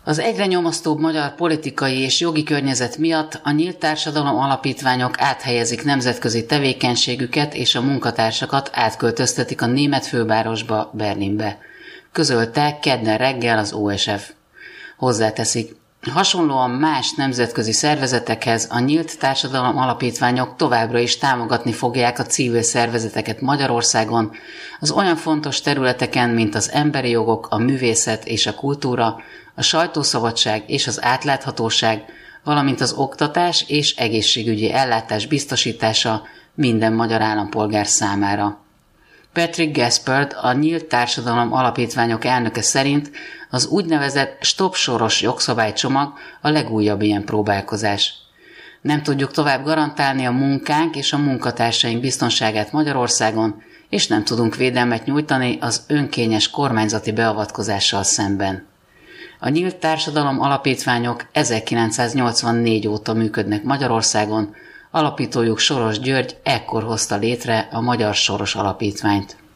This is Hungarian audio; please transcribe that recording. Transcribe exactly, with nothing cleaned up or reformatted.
Az egyre nyomasztóbb magyar politikai és jogi környezet miatt a Nyílt Társadalom alapítványok áthelyezik nemzetközi tevékenységüket és a munkatársakat átköltöztetik a német fővárosba, Berlinbe, közölte kedden reggel az o es ef. Hozzáteszik, hasonlóan más nemzetközi szervezetekhez a Nyílt Társadalom alapítványok továbbra is támogatni fogják a civil szervezeteket Magyarországon, az olyan fontos területeken, mint az emberi jogok, a művészet és a kultúra, a sajtószabadság és az átláthatóság, valamint az oktatás és egészségügyi ellátás biztosítása minden magyar állampolgár számára. Patrick Gaspard, a Nyílt Társadalom alapítványok elnöke szerint az úgynevezett Stop Soros jogszabálycsomag a legújabb ilyen próbálkozás. Nem tudjuk tovább garantálni a munkánk és a munkatársaink biztonságát Magyarországon, és nem tudunk védelmet nyújtani az önkényes kormányzati beavatkozással szemben. A Nyílt Társadalom alapítványok ezerkilencszáznyolcvannégy óta működnek Magyarországon, alapítójuk Soros György ekkor hozta létre a Magyar Soros Alapítványt.